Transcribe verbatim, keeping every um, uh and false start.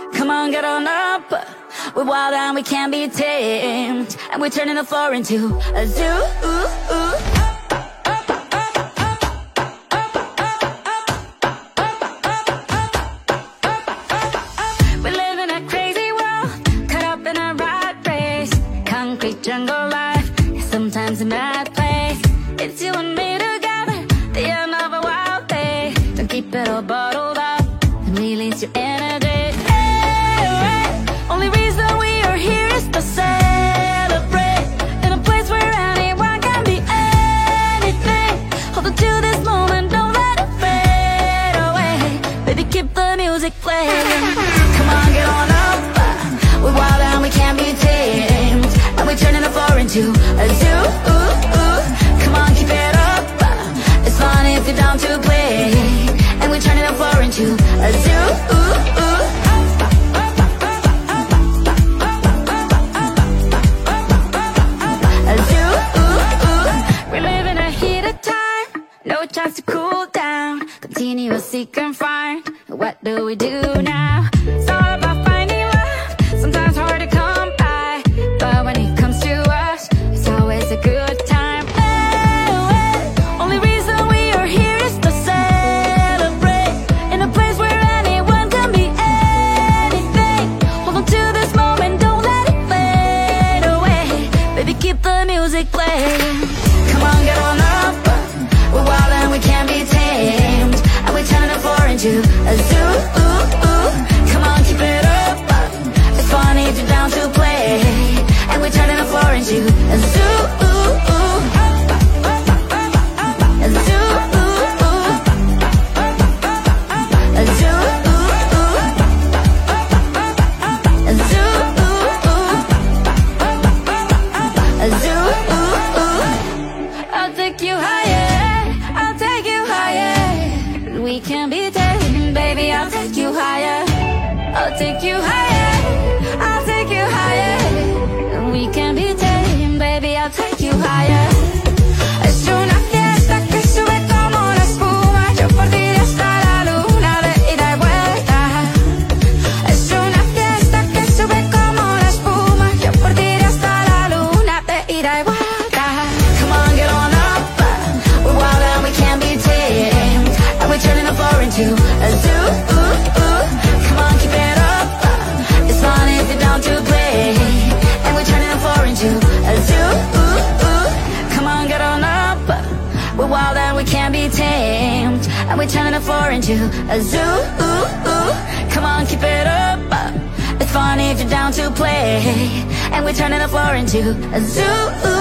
Come on, get on up. We're wild and we can't be tamed, and we're turning the floor into a zoo. We live in a crazy world, caught up in a rat race. Concrete jungle life, sometimes a mad place. It's you and me together, the end of a wild day. Don't keep it all bottled up and release your energy. Hey, hey. Only reason we are here is to celebrate, in a place where anyone can be anything. Hold on to this moment, don't let it fade away. Baby, keep the music playing. Come on, get on up. We're wild and we can't be tamed, and we're turning the floor into a zoo. Come on, keep it up. It's fun if you're down to play, and we're turning the floor into a zoo. A zoo. We live in a heat of time, no chance to cool down. Continue to seek and find. What do we do now? It's all about finding love, sometimes hard to come by, but when it comes to us, it's always a good time. Hey, hey. Only reason we are here is to celebrate, in a place where anyone can be anything. Hold on to this moment, don't let it fade away. Baby, keep the music playing. Come on, get on up. We're wild and we can't be tamed, and we're turning the floor into a zoo. Come on, keep it up. It's fun if you're down to play, and we're turning the floor into a zoo. A zoo. A zoo. A zoo. A zoo. I'll take you higher, I'll take you higher. We can be taken, baby, I'll take you higher. I'll take you higher, I'll take you higher. We can be taken, baby, I'll take you higher. Es una fiesta que sube como la espuma. Yo por ti hasta la luna de ida y vuelta. Es una fiesta que sube como la espuma. Yo por ti hasta la luna de ida y vuelta. Come on, get on up. We're wild and we can't be tamed, and we're turning the floor into a zoo. Come on, keep it up. It's fun if you're down to play, and we're turning the floor into a zoo. Come on, get on up. We're wild and we can't be tamed, and we're turning the floor into a zoo. Come on, keep it up. It's fun if you're down to play, and we're turning the floor into a zoo.